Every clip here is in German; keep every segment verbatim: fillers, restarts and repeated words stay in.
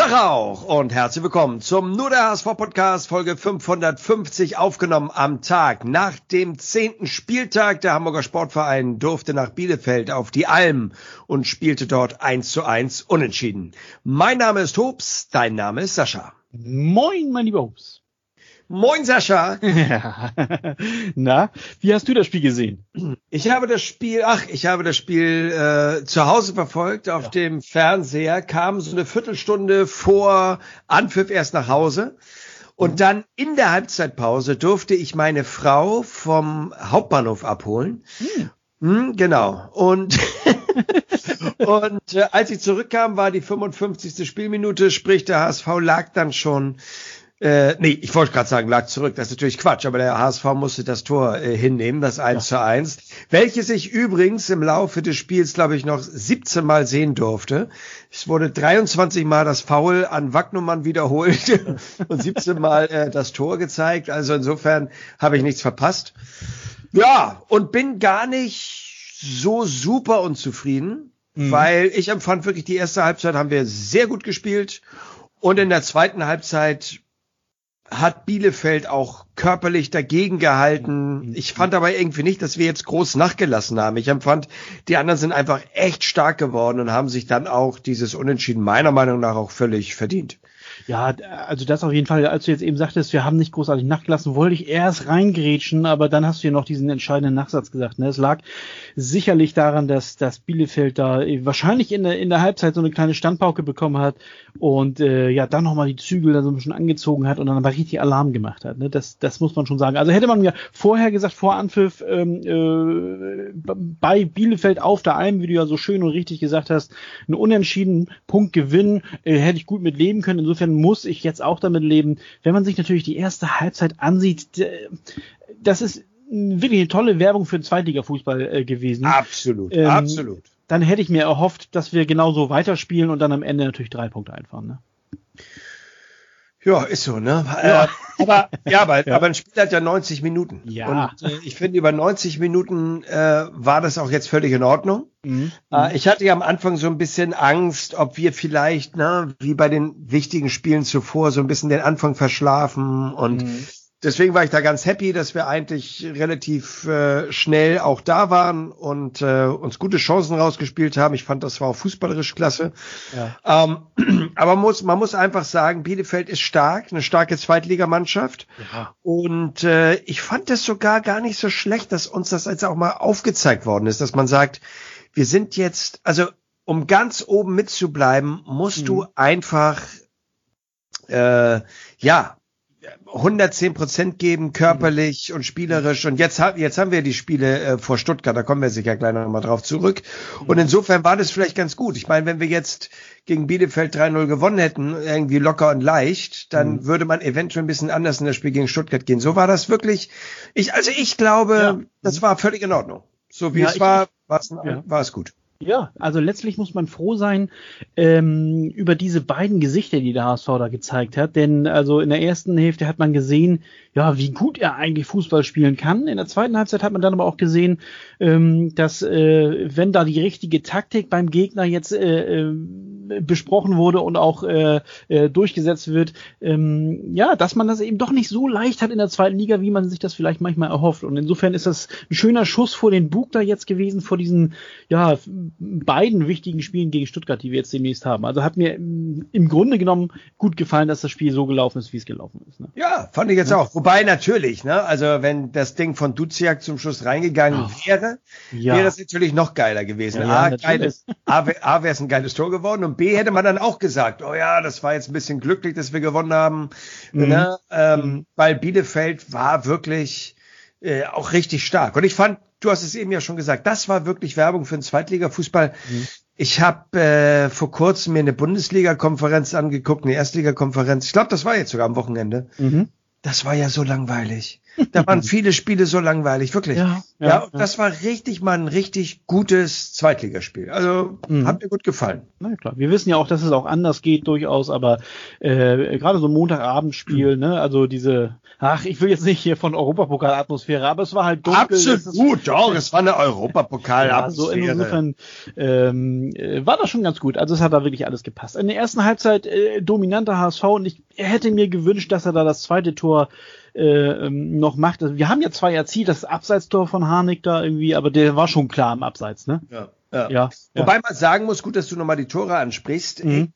Tag auch und herzlich willkommen zum Nur der H S V-Podcast, Folge fünfhundertfünfzig, aufgenommen am Tag nach dem zehnten Spieltag. Der Hamburger Sportverein durfte nach Bielefeld auf die Alm und spielte dort eins zu eins unentschieden. Mein Name ist Hobbs, dein Name ist Sascha. Moin, mein lieber Hobbs. Moin, Sascha. Ja. Na, wie hast du das Spiel gesehen? Ich habe das Spiel, ach, ich habe das Spiel äh, zu Hause verfolgt auf ja. dem Fernseher, kam so eine Viertelstunde vor Anpfiff erst nach Hause und mhm. dann in der Halbzeitpause durfte ich meine Frau vom Hauptbahnhof abholen. Mhm. Hm, genau. Und und äh, als ich zurückkam, war die fünfundfünfzigste Spielminute, sprich der H S V lag dann schon Äh, nee, ich wollte gerade sagen, lag zurück. Das ist natürlich Quatsch, aber der H S V musste das Tor äh, hinnehmen, das eins zu eins, welches ich übrigens im Laufe des Spiels, glaube ich, noch siebzehn Mal sehen durfte. Es wurde dreiundzwanzig Mal das Foul an Wagnumann wiederholt und siebzehn Mal äh, das Tor gezeigt. Also insofern habe ich nichts verpasst. Ja, und bin gar nicht so super unzufrieden, mhm. weil ich empfand wirklich, die erste Halbzeit haben wir sehr gut gespielt und in der zweiten Halbzeit hat Bielefeld auch körperlich dagegen gehalten. Ich fand aber irgendwie nicht, dass wir jetzt groß nachgelassen haben. Ich empfand, die anderen sind einfach echt stark geworden und haben sich dann auch dieses Unentschieden meiner Meinung nach auch völlig verdient. Ja, also das auf jeden Fall, als du jetzt eben sagtest, wir haben nicht großartig nachgelassen, wollte ich erst reingrätschen, aber dann hast du ja noch diesen entscheidenden Nachsatz gesagt. Ne? Es lag sicherlich daran, dass, dass Bielefeld da wahrscheinlich in der, in der Halbzeit so eine kleine Standpauke bekommen hat und äh, ja dann nochmal die Zügel da so ein bisschen angezogen hat und dann aber richtig Alarm gemacht hat. Ne? Das, das muss man schon sagen. Also hätte man mir vorher gesagt, vor Anpfiff ähm, äh, bei Bielefeld auf der Alm, wie du ja so schön und richtig gesagt hast, einen unentschiedenen Punkt gewinnen, äh, hätte ich gut mit leben können. Insofern muss ich jetzt auch damit leben. Wenn man sich natürlich die erste Halbzeit ansieht, das ist wirklich eine tolle Werbung für den Zweitliga-Fußball äh, gewesen. Absolut, ähm, absolut. Dann hätte ich mir erhofft, dass wir genauso weiterspielen und dann am Ende natürlich drei Punkte einfahren. Ne? Ja, ist so, ne? Ja. Äh, aber ja, aber, ja. aber ein Spiel hat ja neunzig Minuten. Ja. Und äh, ich finde, über neunzig Minuten äh, war das auch jetzt völlig in Ordnung. Mhm. Äh, ich hatte ja am Anfang so ein bisschen Angst, ob wir vielleicht, ne, wie bei den wichtigen Spielen zuvor, so ein bisschen den Anfang verschlafen und mhm. deswegen war ich da ganz happy, dass wir eigentlich relativ äh, schnell auch da waren und äh, uns gute Chancen rausgespielt haben. Ich fand, das war auch fußballerisch klasse. Ja. Ähm, aber man muss, man muss einfach sagen, Bielefeld ist stark, eine starke Zweitligamannschaft. Ja. Und äh, ich fand das sogar gar nicht so schlecht, dass uns das jetzt auch mal aufgezeigt worden ist, dass man sagt, wir sind jetzt, also um ganz oben mitzubleiben, musst mhm. du einfach äh, ja hundertzehn Prozent geben, körperlich und spielerisch. Und jetzt, ha- jetzt haben wir die Spiele äh, vor Stuttgart, da kommen wir sicher gleich noch mal drauf zurück. Und insofern war das vielleicht ganz gut. Ich meine, wenn wir jetzt gegen Bielefeld drei null gewonnen hätten, irgendwie locker und leicht, dann mhm. würde man eventuell ein bisschen anders in das Spiel gegen Stuttgart gehen. So war das wirklich. Ich, also ich glaube, ja. das war völlig in Ordnung. So wie ja, es ich, war, war es, ja. war es gut. Ja, also letztlich muss man froh sein ähm, über diese beiden Gesichter, die der H S V da gezeigt hat. Denn also in der ersten Hälfte hat man gesehen, ja, wie gut er eigentlich Fußball spielen kann. In der zweiten Halbzeit hat man dann aber auch gesehen, ähm, dass äh, wenn da die richtige Taktik beim Gegner jetzt äh, äh, besprochen wurde und auch äh, äh, durchgesetzt wird, ähm, ja, dass man das eben doch nicht so leicht hat in der zweiten Liga, wie man sich das vielleicht manchmal erhofft. Und insofern ist das ein schöner Schuss vor den Bug da jetzt gewesen, vor diesen, ja, beiden wichtigen Spielen gegen Stuttgart, die wir jetzt demnächst haben. Also hat mir im Grunde genommen gut gefallen, dass das Spiel so gelaufen ist, wie es gelaufen ist. Ne? Ja, fand ich jetzt ja. auch. Wobei natürlich, ne, also wenn das Ding von Duziak zum Schluss reingegangen oh. wäre, ja. wäre das natürlich noch geiler gewesen. Ja, A, ja, geiles, A, A wäre es ein geiles Tor geworden und B hätte man dann auch gesagt, oh ja, das war jetzt ein bisschen glücklich, dass wir gewonnen haben, mhm. ne, ähm, mhm. weil Bielefeld war wirklich äh, auch richtig stark. Und ich fand, du hast es eben ja schon gesagt, das war wirklich Werbung für den Zweitliga-Fußball. Mhm. Ich habe äh, vor kurzem mir eine Bundesliga-Konferenz angeguckt, eine Erstliga-Konferenz. Ich glaube, das war jetzt sogar am Wochenende. Mhm. Das war ja so langweilig. Da waren viele Spiele so langweilig, wirklich. Ja, Ja, ja, und ja. das war richtig mal ein richtig gutes Zweitligaspiel. Also Mhm. hat mir gut gefallen. Na klar, wir wissen ja auch, dass es auch anders geht durchaus, aber äh, gerade so ein Montagabendspiel, ne, also diese, ach, ich will jetzt nicht hier von Europapokalatmosphäre, aber es war halt dunkel. es ist- Absolut, doch, es war eine Ja, so Europapokal-Atmosphäre. insofern ähm, äh, war das schon ganz gut. Also es hat da wirklich alles gepasst. In der ersten Halbzeit äh, dominanter H S V und ich hätte mir gewünscht, dass er da das zweite Tor äh, ähm, noch macht. Also wir haben ja zwei erzielt, das Abseitstor von Harnik da irgendwie, aber der war schon klar im Abseits, ne? Ja, ja. Ja. Wobei man sagen muss, gut, dass du nochmal die Tore ansprichst. Mhm.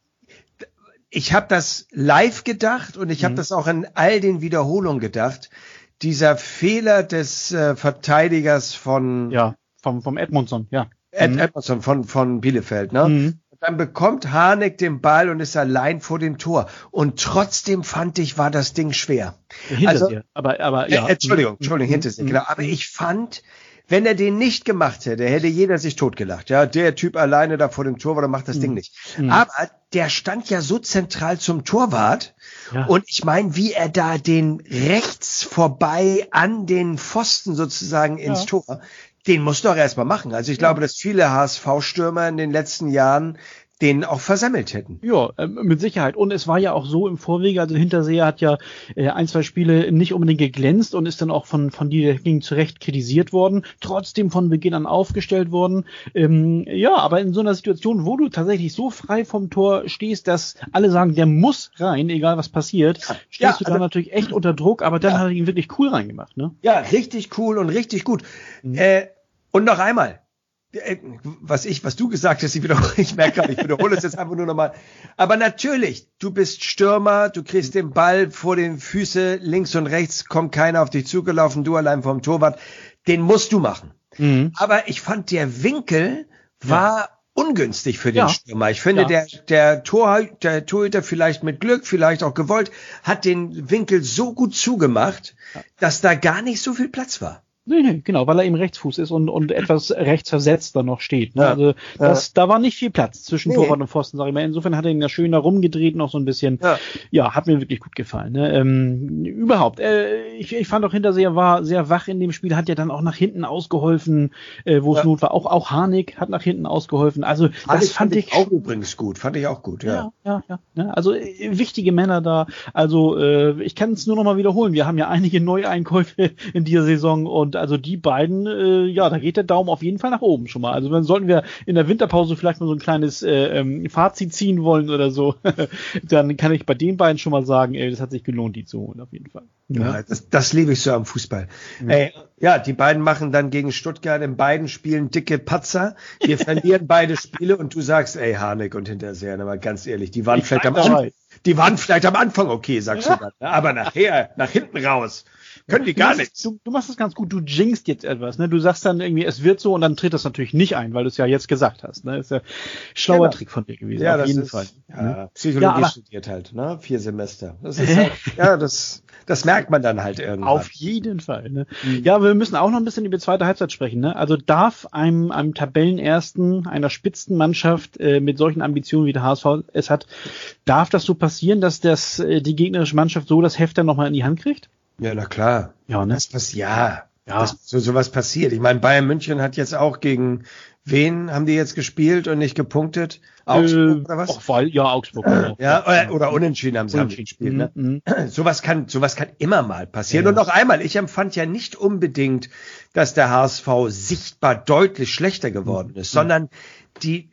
Ich habe das live gedacht und ich habe Mhm. das auch in all den Wiederholungen gedacht. Dieser Fehler des äh, Verteidigers von Ja, vom, vom Edmondson, ja. Ed Mhm. Edmondson von, von Bielefeld, ne? Mhm. Dann bekommt Harnik den Ball und ist allein vor dem Tor. Und trotzdem fand ich, war das Ding schwer. Hinter Also- dir. Aber, aber, ja. Äh, Entschuldigung, Entschuldigung, Mhm. hinter sich, genau. Aber ich fand, wenn er den nicht gemacht hätte, hätte jeder sich totgelacht. Ja, der Typ alleine da vor dem Torwart, der macht das Ding nicht. Mhm. Aber der stand ja so zentral zum Torwart. Ja. Und ich meine, wie er da den rechts vorbei an den Pfosten sozusagen ins Ja. Tor, den musst du auch erstmal machen. Also ich glaube, dass viele H S V-Stürmer in den letzten Jahren den auch versammelt hätten. Ja, äh, mit Sicherheit. Und es war ja auch so im Vorwege, also Hinterseher hat ja äh, ein, zwei Spiele nicht unbedingt geglänzt und ist dann auch von von dir gegen zu Recht kritisiert worden, trotzdem von Beginn an aufgestellt worden. Ähm, ja, aber in so einer Situation, wo du tatsächlich so frei vom Tor stehst, dass alle sagen, der muss rein, egal was passiert, stehst Ja, du da also- natürlich echt unter Druck, aber dann Ja. hat er ihn wirklich cool reingemacht, ne? Ja, richtig cool und richtig gut. Mhm. Äh, und noch einmal, äh, was ich, was du gesagt hast, ich wiederhole, ich merke gerade, ich wiederhole es jetzt einfach nur nochmal. Aber natürlich, du bist Stürmer, du kriegst den Ball vor den Füße, links und rechts kommt keiner auf dich zugelaufen, du allein vom Torwart. Den musst du machen. Mhm. Aber ich fand, der Winkel war ungünstig für den Ja. Stürmer. Ich finde, Ja. der, der, Tor, der Torhüter vielleicht mit Glück, vielleicht auch gewollt, hat den Winkel so gut zugemacht, dass da gar nicht so viel Platz war. Nee, nee, genau, weil er eben Rechtsfuß ist und, und etwas rechts versetzt dann noch steht. Ne? Ja. Also das, da war nicht viel Platz zwischen Nee. Torwart und Pfosten, sag ich mal. Insofern hat er ihn ja schön da rumgedreht, noch so ein bisschen. Ja. Ja, hat mir wirklich gut gefallen. Ne? Ähm, überhaupt, äh, ich, ich fand auch Hinterseher war sehr wach in dem Spiel, hat ja dann auch nach hinten ausgeholfen, äh, wo es Ja. Not war. Auch, auch Harnik hat nach hinten ausgeholfen. Also das fand ich auch übrigens gut. Fand ich auch gut, ja. ja, ja, ja. Ne? Also äh, wichtige Männer da. Also äh, ich kann es nur noch mal wiederholen. Wir haben ja einige Neueinkäufe in dieser Saison und also die beiden, äh, ja, da geht der Daumen auf jeden Fall nach oben schon mal. Also dann sollten wir in der Winterpause vielleicht mal so ein kleines äh, ähm, Fazit ziehen wollen oder so, dann kann ich bei den beiden schon mal sagen, ey, das hat sich gelohnt, die zu holen auf jeden Fall. Ja, das, das liebe ich so am Fußball. Ey, ja, die beiden machen dann gegen Stuttgart in beiden Spielen dicke Patzer. Wir verlieren beide Spiele und du sagst, ey, Harnik und Hinterseher, aber ganz ehrlich, die waren Ich vielleicht am bleib Anfang, dabei. die waren vielleicht am Anfang okay, sagst Ja. du dann. Aber nachher, nach hinten raus, können die Du gar machst- nichts. Du, du machst das ganz gut, du jinxst jetzt etwas, ne? Du sagst dann irgendwie, es wird so und dann tritt das natürlich nicht ein, weil du es ja jetzt gesagt hast, ne? Ist ja ein schlauer Genau. Trick von dir gewesen, Ja, auf das jeden ist, Fall. ja, Psychologie Ja, aber- studiert halt, ne? Vier Semester. Das ist halt, ja, das, das merkt man dann halt irgendwann. Auf jeden Fall. Ne? Mhm. Ja, wir müssen auch noch ein bisschen über die zweite Halbzeit sprechen. Ne? Also darf einem, einem Tabellenersten, einer Spitzenmannschaft äh, mit solchen Ambitionen wie der H S V es hat, darf das so passieren, dass das äh, die gegnerische Mannschaft so das Heft dann nochmal in die Hand kriegt? Ja, na klar. Ja, ne? Das passiert, ja. Ja. Das, so sowas passiert. Ich meine, Bayern München hat jetzt auch gegen wen haben die jetzt gespielt und nicht gepunktet? Augsburg äh, oder was? Och, weil, ja, Augsburg. Genau. Ja, oder, oder unentschieden haben sie haben sie Unentschieden. gespielt. Ne? Mhm, mhm. Sowas kann, sowas kann immer mal passieren. Ja. Und noch einmal, ich empfand ja nicht unbedingt, dass der H S V sichtbar deutlich schlechter geworden ist, sondern die,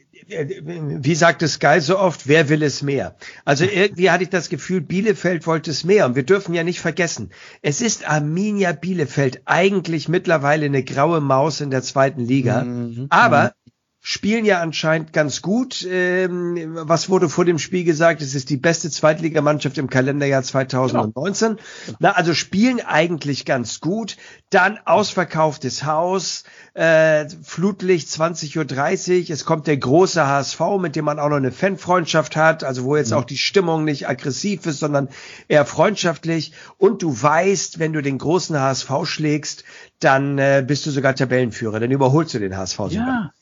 wie sagt es Sky so oft, wer will es mehr? Also irgendwie hatte ich das Gefühl, Bielefeld wollte es mehr. Und wir dürfen ja nicht vergessen, es ist Arminia Bielefeld eigentlich mittlerweile eine graue Maus in der zweiten Liga. Mhm. Aber spielen ja anscheinend ganz gut. Ähm, was wurde vor dem Spiel gesagt? Es ist die beste Zweitligamannschaft im Kalenderjahr zwanzig neunzehn. Na, also spielen eigentlich ganz gut. Dann ausverkauftes Haus, äh, Flutlicht zwanzig Uhr dreißig. Es kommt der große H S V, mit dem man auch noch eine Fanfreundschaft hat. Also wo jetzt auch die Stimmung nicht aggressiv ist, sondern eher freundschaftlich. Und du weißt, wenn du den großen H S V schlägst, dann äh, bist du sogar Tabellenführer. Dann überholst du den H S V sogar. Ja, ja, und bist ja.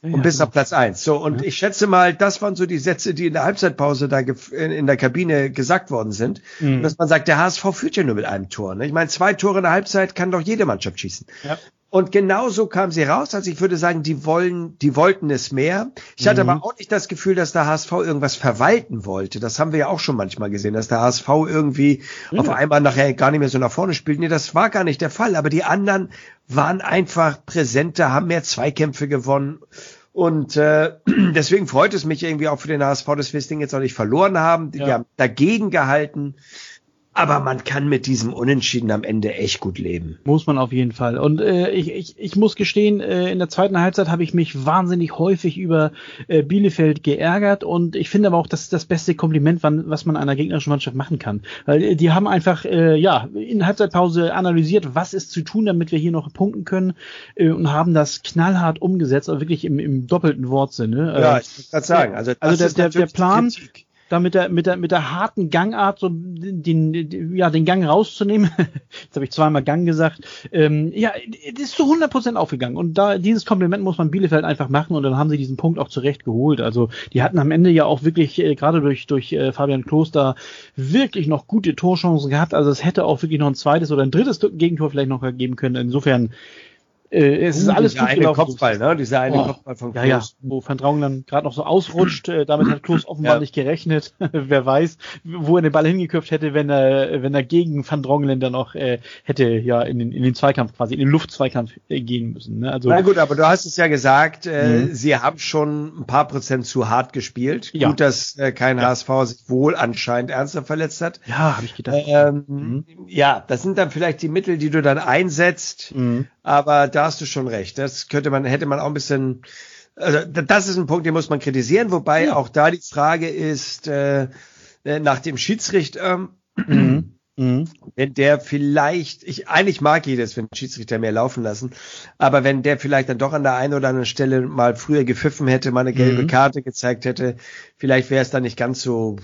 auf Platz eins. So, und ja. ich schätze mal, das waren so die Sätze, die in der Halbzeitpause da in, in der Kabine gesagt worden sind. Mhm. Und dass man sagt, der H S V führt ja nur mit einem Tor. Ne? Ich meine, zwei Tore in der Halbzeit kann doch jede Mannschaft schießen. Ja. Und genauso kam sie raus. Also ich würde sagen, die wollen, die wollten es mehr. Ich hatte mhm. aber auch nicht das Gefühl, dass der H S V irgendwas verwalten wollte. Das haben wir ja auch schon manchmal gesehen, dass der H S V irgendwie ja. auf einmal nachher gar nicht mehr so nach vorne spielt. Nee, das war gar nicht der Fall. Aber die anderen waren einfach präsenter, haben mehr Zweikämpfe gewonnen. Und äh, deswegen freut es mich irgendwie auch für den H S V, dass wir das Ding jetzt noch nicht verloren haben. Die, ja. die haben dagegen gehalten. Aber man kann mit diesem Unentschieden am Ende echt gut leben. Muss man auf jeden Fall. Und äh, ich, ich, ich muss gestehen, äh, in der zweiten Halbzeit habe ich mich wahnsinnig häufig über äh, Bielefeld geärgert. Und ich finde aber auch, das ist das beste Kompliment, wann, was man einer gegnerischen Mannschaft machen kann. Weil äh, die haben einfach äh, ja in der Halbzeitpause analysiert, was ist zu tun, damit wir hier noch punkten können. Äh, und haben das knallhart umgesetzt, aber wirklich im, im doppelten Wortsinne. Äh, ja, ich muss gerade sagen. Also, also der, der, der Plan... Kritik. Da mit der, mit der, mit der harten Gangart so den, den, ja, den Gang rauszunehmen. Jetzt habe ich zweimal Gang gesagt. Ähm, ja, das ist zu hundert Prozent aufgegangen. Und da, dieses Kompliment muss man Bielefeld einfach machen. Und dann haben sie diesen Punkt auch zurecht geholt. Also, die hatten am Ende ja auch wirklich, äh, gerade durch, durch äh, Fabian Kloster, wirklich noch gute Torchancen gehabt. Also, es hätte auch wirklich noch ein zweites oder ein drittes Gegentor vielleicht noch geben können. Insofern, Äh, es ist alles gut gelaufen. Kopfball, ne? Dieser eine oh, Kopfball von Klos. Ja, ja, wo Van Drongelen dann gerade noch so ausrutscht, äh, damit hat Klos offenbar ja. nicht gerechnet. Wer weiß, wo er den Ball hingeköpft hätte, wenn er wenn er gegen Van Drongelen dann noch äh, hätte ja in den in den Zweikampf quasi, in den Luftzweikampf äh, gehen müssen. Ne? Also na gut, aber du hast es ja gesagt, äh, mhm. sie haben schon ein paar Prozent zu hart gespielt. Ja. Gut, dass äh, kein ja. H S V sich wohl anscheinend ernster verletzt hat. Ja, habe ich gedacht. Ähm, mhm. Ja, das sind dann vielleicht die Mittel, die du dann einsetzt. Mhm. Aber da hast du schon recht. Das könnte man, hätte man auch ein bisschen, also das ist ein Punkt, den muss man kritisieren, wobei ja. auch da die Frage ist, äh, nach dem Schiedsrichter, mhm. Mhm. wenn der vielleicht, ich eigentlich mag ich das, wenn Schiedsrichter mehr laufen lassen, aber wenn der vielleicht dann doch an der einen oder anderen Stelle mal früher gepfiffen hätte, mal eine gelbe mhm. Karte gezeigt hätte, vielleicht wäre es dann nicht ganz so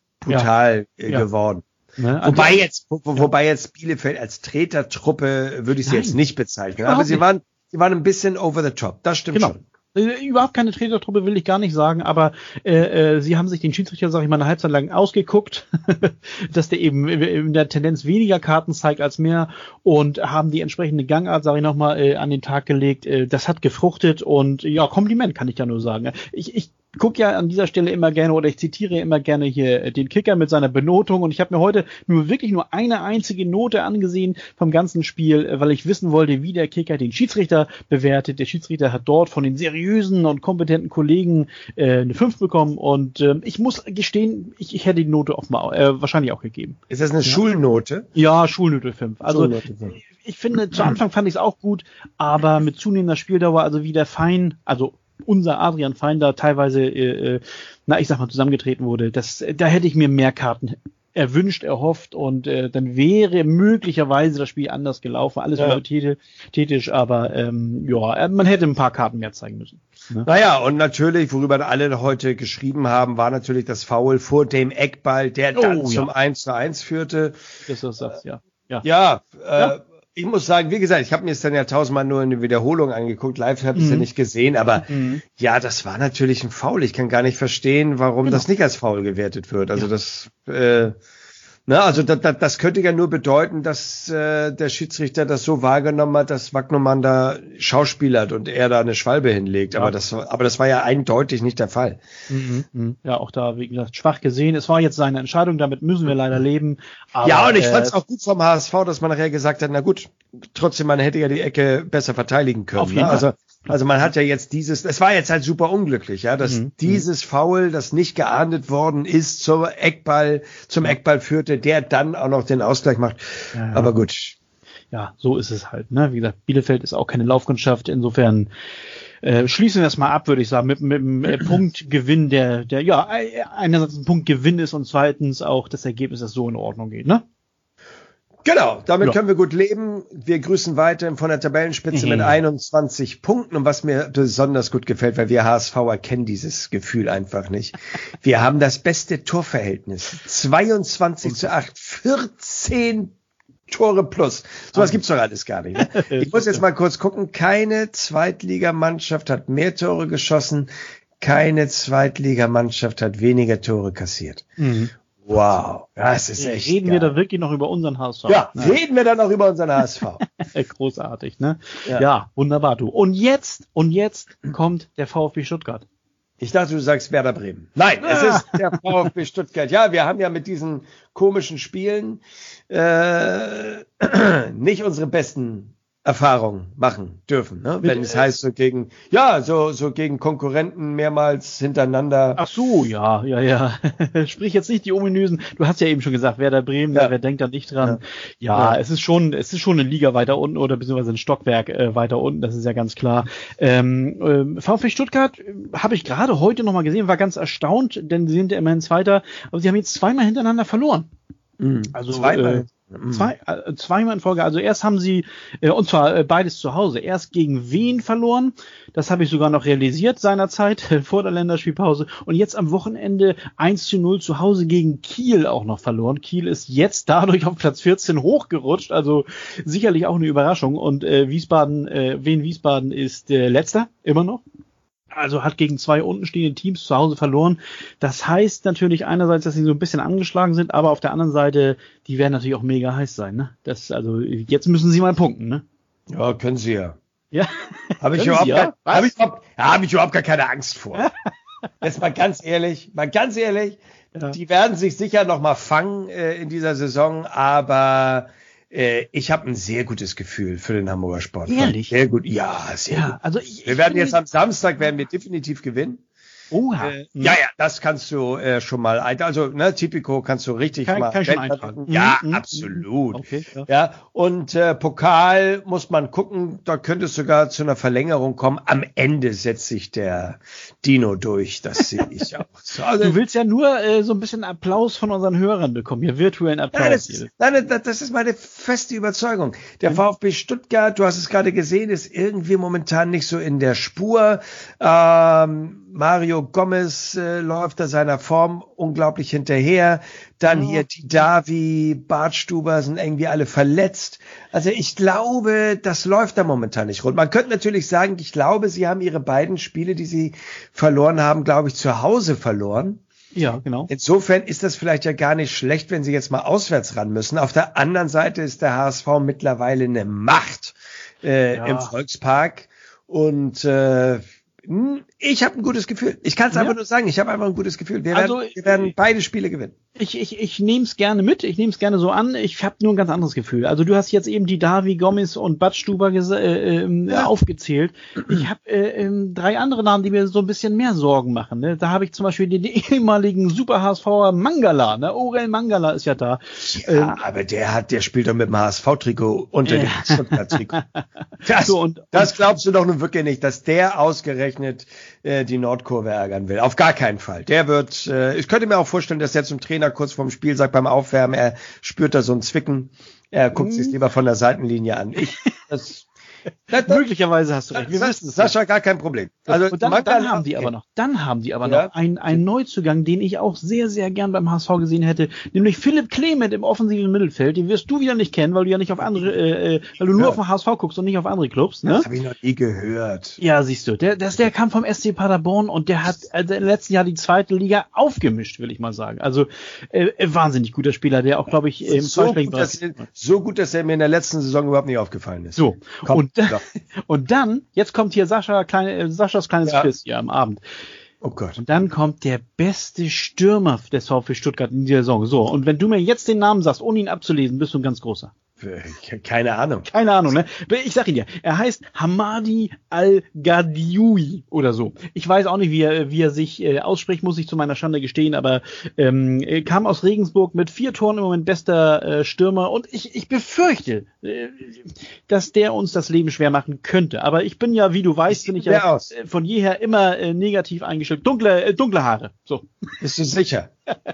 brutal ja. Ja. geworden. Ne? Also, wobei jetzt, wo, wobei jetzt Bielefeld als Tretertruppe würde ich sie jetzt nicht bezeichnen. Aber sie waren, sie waren ein bisschen over the top. Das stimmt genau. schon. Überhaupt keine Tretertruppe will ich gar nicht sagen, aber äh, äh, sie haben sich den Schiedsrichter, sag ich mal, eine Halbzeit lang ausgeguckt, dass der eben in der Tendenz weniger Karten zeigt als mehr und haben die entsprechende Gangart, sage ich nochmal, äh, an den Tag gelegt. Äh, das hat gefruchtet und ja, Kompliment kann ich ja nur sagen. Ich, ich guck ja an dieser Stelle immer gerne oder ich zitiere immer gerne hier den Kicker mit seiner Benotung und ich habe mir heute nur wirklich nur eine einzige Note angesehen vom ganzen Spiel, weil ich wissen wollte, wie der Kicker den Schiedsrichter bewertet. Der Schiedsrichter hat dort von den seriösen und kompetenten Kollegen äh, eine fünf bekommen und äh, ich muss gestehen, ich, ich hätte die Note offenbar, äh, wahrscheinlich auch gegeben. Ist das eine ja. Schulnote? Ja, Schulnote fünf. Also Schulnote fünf. Ich finde, zu Anfang fand ich es auch gut, aber mit zunehmender Spieldauer, also wie der Fein, also unser Adrian Fein da teilweise, äh, na ich sag mal, zusammengetreten wurde, das, da hätte ich mir mehr Karten erwünscht, erhofft und äh, dann wäre möglicherweise das Spiel anders gelaufen, alles ja. hypothetisch, aber ähm, ja, man hätte ein paar Karten mehr zeigen müssen. Ne? Naja, und natürlich, worüber alle heute geschrieben haben, war natürlich das Foul vor dem Eckball, der dann oh, zum ja. eins zu eins führte. Das ist das, ja. Ja, ja, äh, ja. Ich muss sagen, wie gesagt, ich habe mir es dann ja tausendmal nur in der Wiederholung angeguckt, live habe ich es mhm. ja nicht gesehen, aber mhm. ja, das war natürlich ein Foul. Ich kann gar nicht verstehen, warum genau. das nicht als Foul gewertet wird. Also ja. das, äh, na, also das, das, das könnte ja nur bedeuten, dass äh, der Schiedsrichter das so wahrgenommen hat, dass Wagnermann da schauspielert und er da eine Schwalbe hinlegt. Ja. Aber das, aber das war ja eindeutig nicht der Fall. Mhm. Mhm. Ja, auch da, wie gesagt, schwach gesehen. Es war jetzt seine Entscheidung, damit müssen wir leider leben. Aber, ja, und ich äh, fand es auch gut vom H S V, dass man nachher gesagt hat, na gut, trotzdem, man hätte ja die Ecke besser verteidigen können. Auf jeden ne? Fall. Also, also man hat ja jetzt dieses, es war jetzt halt super unglücklich, ja, dass mhm. dieses Foul, das nicht geahndet worden ist, zum Eckball, zum Eckball führte, der dann auch noch den Ausgleich macht. Ja, ja. Aber gut. Ja, so ist es halt, ne? Wie gesagt, Bielefeld ist auch keine Laufkundschaft, insofern äh, schließen wir es mal ab, würde ich sagen, mit, mit dem äh, Punktgewinn, der, der, ja, einerseits ein Punktgewinn ist und zweitens auch das Ergebnis, das so in Ordnung geht, ne? Genau, damit ja. können wir gut leben. Wir grüßen weiterhin von der Tabellenspitze mhm. mit einundzwanzig Punkten. Und was mir besonders gut gefällt, weil wir H S V erkennen dieses Gefühl einfach nicht. Wir haben das beste Torverhältnis. zweiundzwanzig zu acht, vierzehn Tore plus. Sowas gibt's doch alles gar nicht. Ne? Ich muss jetzt mal kurz gucken. Keine Zweitligamannschaft hat mehr Tore geschossen. Keine Zweitligamannschaft hat weniger Tore kassiert. Mhm. Wow, das ist echt Reden geil. wir da wirklich noch über unseren H S V? Ja, ja. Reden wir dann noch über unseren H S V. Großartig, ne? Ja. ja, wunderbar, du. Und jetzt, und jetzt kommt der VfB Stuttgart. Ich dachte, du sagst Werder Bremen. Nein, ah. es ist der VfB Stuttgart. Ja, wir haben ja mit diesen komischen Spielen äh, nicht unsere besten Erfahrungen machen dürfen, ne? Wenn es heißt, so gegen, ja, so, so gegen Konkurrenten mehrmals hintereinander. Ach so, ja, ja, ja. Sprich jetzt nicht die ominösen. Du hast ja eben schon gesagt, Werder Bremen, ja. wer denkt da nicht dran? Ja, ja, ja, es ist schon, es ist schon eine Liga weiter unten oder beziehungsweise ein Stockwerk äh, weiter unten, das ist ja ganz klar. Ähm, äh, VfB Stuttgart äh, habe ich gerade heute nochmal gesehen, war ganz erstaunt, denn sie sind ja immerhin Zweiter, aber sie haben jetzt zweimal hintereinander verloren. Mhm. Also zweimal. Äh, Zwei, äh, zweimal in Folge. Also erst haben sie, äh, und zwar äh, beides zu Hause, erst gegen Wien verloren. Das habe ich sogar noch realisiert seinerzeit, äh, vor der Länderspielpause. Und jetzt am Wochenende eins zu null zu Hause gegen Kiel auch noch verloren. Kiel ist jetzt dadurch auf Platz vierzehn hochgerutscht. Also sicherlich auch eine Überraschung. Und äh, Wiesbaden, äh, Wien Wiesbaden ist äh, letzter, immer noch. Also hat gegen zwei untenstehende Teams zu Hause verloren. Das heißt natürlich einerseits, dass sie so ein bisschen angeschlagen sind, aber auf der anderen Seite, die werden natürlich auch mega heiß sein, ne? Das, also, jetzt müssen sie mal punkten, ne? Ja, können sie ja. Ja. Habe ich, überhaupt ja? Gar, hab ich, ja, hab ich überhaupt gar keine Angst vor. Jetzt mal ganz ehrlich, mal ganz ehrlich, ja. Die werden sich sicher noch mal fangen äh, in dieser Saison, aber äh, ich habe ein sehr gutes Gefühl für den Hamburger Sport. Ehrlich? Sehr gut, ja, sehr ja, gut. Also ich, wir werden jetzt am Samstag werden wir definitiv gewinnen. Oha. Äh, ja, ja, das kannst du äh, schon mal, also ne, Tipico kannst du richtig kann, mal kann schon eintragen. Ja, mhm, absolut. Okay, ja. ja, und äh, Pokal muss man gucken, da könnte es sogar zu einer Verlängerung kommen. Am Ende setzt sich der Dino durch, das sehe ich auch. So, also, du willst ja nur äh, so ein bisschen Applaus von unseren Hörern bekommen, hier virtuellen Applaus. Nein, das, ist, nein, das ist meine feste Überzeugung. Der mhm. VfB Stuttgart, du hast es gerade gesehen, ist irgendwie momentan nicht so in der Spur. Ähm, Mario Gomez äh, läuft da seiner Form unglaublich hinterher. Dann oh. hier Didavi, Bartstuber sind irgendwie alle verletzt. Also ich glaube, das läuft da momentan nicht rund. Man könnte natürlich sagen, ich glaube, sie haben ihre beiden Spiele, die sie verloren haben, glaube ich, zu Hause verloren. Ja, genau. Insofern ist das vielleicht ja gar nicht schlecht, wenn sie jetzt mal auswärts ran müssen. Auf der anderen Seite ist der H S V mittlerweile eine Macht äh, ja. im Volkspark. Und äh, ich habe ein gutes Gefühl. Ich kann es ja. einfach nur sagen, ich habe einfach ein gutes Gefühl. Wir werden, also, wir werden beide Spiele gewinnen. Ich, ich, ich nehme es gerne mit, ich nehme es gerne so an. Ich habe nur ein ganz anderes Gefühl. Also du hast jetzt eben die Davi, Gomez und Badstuber äh, äh, ja. aufgezählt. Ich habe äh, äh, drei andere Namen, die mir so ein bisschen mehr Sorgen machen. Ne? Da habe ich zum Beispiel den ehemaligen Super-HSVer Mangala. Ne? Orel Mangala ist ja da. Ja, ähm, aber der hat, der spielt doch mit dem H S V-Trikot unter dem Stuttgart-Trikot. Das, so, und, das und, glaubst du doch nun wirklich nicht, dass der ausgerechnet äh, die Nordkurve ärgern will. Auf gar keinen Fall. Der wird, äh, ich könnte mir auch vorstellen, dass der zum Trainer kurz vorm Spiel sagt, beim Aufwärmen, er spürt da so ein Zwicken. Er guckt mhm. sich lieber von der Seitenlinie an. Ich, das, das, das, möglicherweise hast du recht. Wir wissen es. Sascha, gar kein Problem. Also und dann, dann haben die aber noch, dann haben die aber ja. noch einen, einen Neuzugang, den ich auch sehr, sehr gern beim H S V gesehen hätte, nämlich Philipp Clement im offensiven Mittelfeld. Den wirst du wieder nicht kennen, weil du ja nicht auf andere, äh, weil du nur ja. auf den H S V guckst und nicht auf andere Clubs. Ne? Das habe ich noch nie gehört. Ja, siehst du. Der, der, der kam vom S C Paderborn und der hat also im letzten Jahr die zweite Liga aufgemischt, will ich mal sagen. Also äh, wahnsinnig guter Spieler, der auch, glaube ich, im so gut, dass er, so gut, dass er mir in der letzten Saison überhaupt nicht aufgefallen ist. So. Komm, und, und dann, jetzt kommt hier Sascha, kleine, äh, Saschas kleines ja. Quiz hier am Abend. Oh Gott. Und dann kommt der beste Stürmer des VfB Stuttgart in dieser Saison. So, und wenn du mir jetzt den Namen sagst, ohne ihn abzulesen, bist du ein ganz großer. Keine Ahnung. Keine Ahnung, ne? Ich sag ihn dir. Er heißt Hamadi Al-Gadioui oder so. Ich weiß auch nicht, wie er, wie er sich äh, ausspricht, muss ich zu meiner Schande gestehen, aber ähm, er kam aus Regensburg mit vier Toren im Moment bester äh, Stürmer und ich, ich befürchte, äh, dass der uns das Leben schwer machen könnte. Aber ich bin ja, wie du weißt, bin ich ja aus? von jeher immer äh, negativ eingestellt. Dunkle, äh, dunkle Haare. So. Bist du sicher?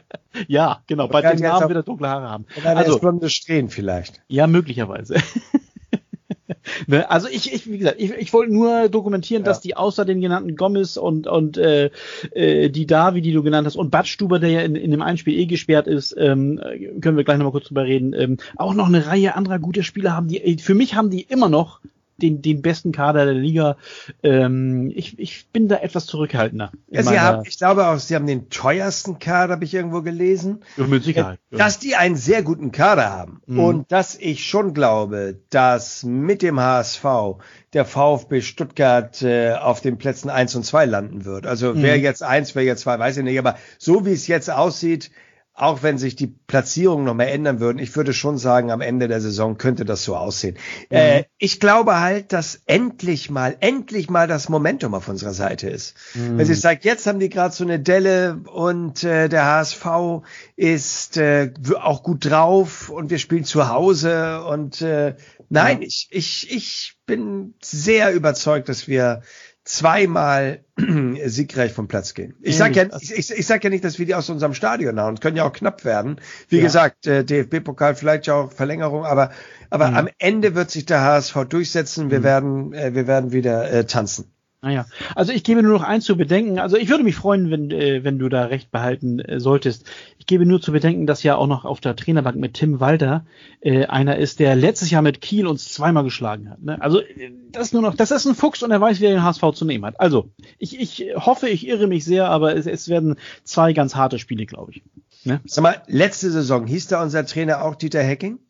Ja, genau. Bei dem Namen wird er dunkle Haare haben. Also blonde Strähnen vielleicht. Ja, möglicherweise. Also ich, ich wie gesagt, ich, ich wollte nur dokumentieren, ja. dass die außer den genannten Gomez und und äh, äh, die Davi, die du genannt hast, und Badstuber, der ja in, in dem einen Spiel eh gesperrt ist, ähm, können wir gleich nochmal kurz drüber reden, ähm, auch noch eine Reihe anderer guter Spieler haben, die für mich haben die immer noch den den besten Kader der Liga. Ähm, ich, ich bin da etwas zurückhaltender. Ja, sie haben, ich glaube auch, sie haben den teuersten Kader, habe ich irgendwo gelesen. Ja, mit Sicherheit. Ja. Dass die einen sehr guten Kader haben. Mhm. Und dass ich schon glaube, dass mit dem H S V der VfB Stuttgart äh, auf den Plätzen eins und zwei landen wird. Also mhm. wer jetzt eins, wer jetzt zwei, weiß ich nicht. Aber so wie es jetzt aussieht, auch wenn sich die Platzierungen noch mehr ändern würden, ich würde schon sagen, am Ende der Saison könnte das so aussehen. Mhm. Äh, ich glaube halt, dass endlich mal, endlich mal das Momentum auf unserer Seite ist. Mhm. Wenn ich sage, jetzt haben die gerade so eine Delle und äh, der H S V ist äh, auch gut drauf und wir spielen zu Hause und äh, nein, mhm. ich, ich, ich bin sehr überzeugt, dass wir zweimal siegreich vom Platz gehen. Ich sag ja, ich, ich, ich sag ja nicht, dass wir die aus unserem Stadion hauen. Können ja auch knapp werden. Wie ja. gesagt, äh, D F B-Pokal vielleicht ja auch Verlängerung, aber aber mhm. am Ende wird sich der H S V durchsetzen. Wir mhm. werden äh, wir werden wieder äh, tanzen. Naja, also ich gebe nur noch eins zu bedenken. Also ich würde mich freuen, wenn äh, wenn du da recht behalten äh, solltest. Ich gebe nur zu bedenken, dass ja auch noch auf der Trainerbank mit Tim Walter äh, einer ist, der letztes Jahr mit Kiel uns zweimal geschlagen hat. Ne? Also äh, das ist nur noch, das ist ein Fuchs und er weiß, wie er den H S V zu nehmen hat. Also ich ich hoffe, ich irre mich sehr, aber es, es werden zwei ganz harte Spiele, glaube ich. Ne? Sag mal, letzte Saison hieß da unser Trainer auch Dieter Hecking?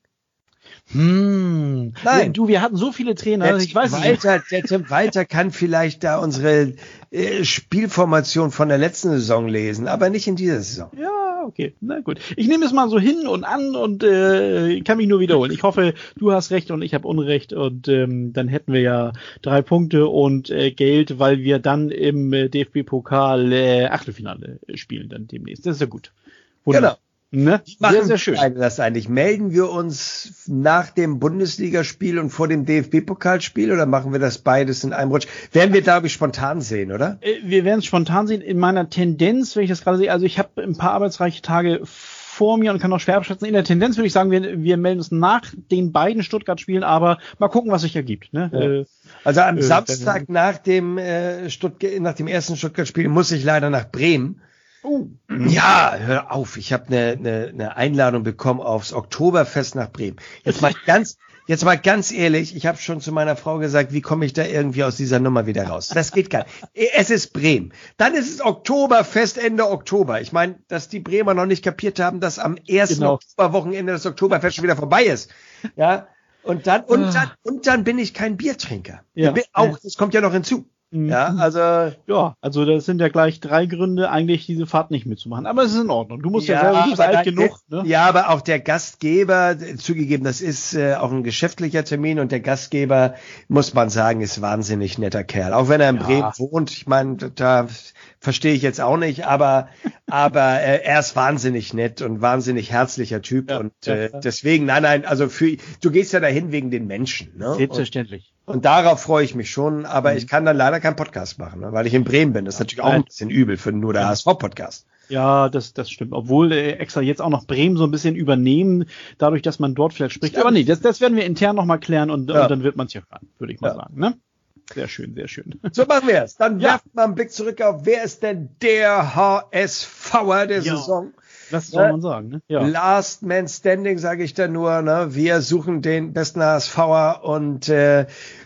Hm. Nein, du, wir hatten so viele Trainer, der ich weiß Walter, nicht. Der Tim Walter kann vielleicht da unsere äh, Spielformation von der letzten Saison lesen, aber nicht in dieser Saison. Ja, okay, na gut. Ich nehme es mal so hin und an und äh, kann mich nur wiederholen. Ich hoffe, du hast recht und ich habe Unrecht und ähm, dann hätten wir ja drei Punkte und äh, Geld, weil wir dann im äh, D F B-Pokal äh, Achtelfinale spielen dann demnächst. Das ist ja gut. Wunderbar. Genau. Ne? Machen sehr, sehr schön. Das eigentlich. Melden wir uns nach dem Bundesligaspiel und vor dem D F B-Pokalspiel oder machen wir das beides in einem Rutsch? Werden wir, glaube ich, spontan sehen, oder? Wir werden es spontan sehen. In meiner Tendenz, wenn ich das gerade sehe, also ich habe ein paar arbeitsreiche Tage vor mir und kann auch schwer abschätzen. In der Tendenz würde ich sagen, wir, wir melden uns nach den beiden Stuttgart-Spielen, aber mal gucken, was sich ergibt. Ne? Ja. Äh, also am äh, Samstag äh, nach dem äh, Stuttgart, nach dem ersten Stuttgart-Spiel muss ich leider nach Bremen. Oh. Ja, hör auf, ich habe eine ne, ne Einladung bekommen aufs Oktoberfest nach Bremen. Jetzt mal ganz jetzt mal ganz ehrlich, ich habe schon zu meiner Frau gesagt, wie komme ich da irgendwie aus dieser Nummer wieder raus? Das geht gar nicht. Es ist Bremen. Dann ist es Oktoberfest Ende Oktober. Ich meine, dass die Bremer noch nicht kapiert haben, dass am ersten genau. Oktoberwochenende das Oktoberfest schon wieder vorbei ist. Ja, und dann und dann und dann bin ich kein Biertrinker. Ja. Auch das kommt ja noch hinzu. Ja, also ja, also das sind ja gleich drei Gründe, eigentlich diese Fahrt nicht mitzumachen. Aber es ist in Ordnung. Du musst ja, ja selber, du bist alt genug. Ne? Ja, aber auch der Gastgeber, zugegeben, das ist äh, auch ein geschäftlicher Termin und der Gastgeber, muss man sagen, ist wahnsinnig netter Kerl. Auch wenn er in ja. Bremen wohnt, ich meine, da verstehe ich jetzt auch nicht, aber aber äh, er ist wahnsinnig nett und wahnsinnig herzlicher Typ ja, und äh, ja. deswegen, nein, nein, also für du gehst ja dahin wegen den Menschen. Ne? Selbstverständlich. Und, und darauf freue ich mich schon, aber mhm. ich kann dann leider keinen Podcast machen, ne, weil ich in Bremen bin. Das ist natürlich auch ein bisschen übel für nur der ja. H S V-Podcast. Ja, das das stimmt. Obwohl äh, extra jetzt auch noch Bremen so ein bisschen übernehmen, dadurch, dass man dort vielleicht spricht. Aber nee, das, das werden wir intern nochmal klären und, ja. und dann wird man es ja hören, würde ich mal ja. sagen. Ne? Sehr schön, sehr schön. So machen wir es. Dann ja. werfen wir einen Blick zurück auf, wer ist denn der H S V-er der ja. Saison? Das soll man sagen, ne? Ja. Last Man Standing, sage ich da nur. Ne? Wir suchen den besten H S V-er und äh,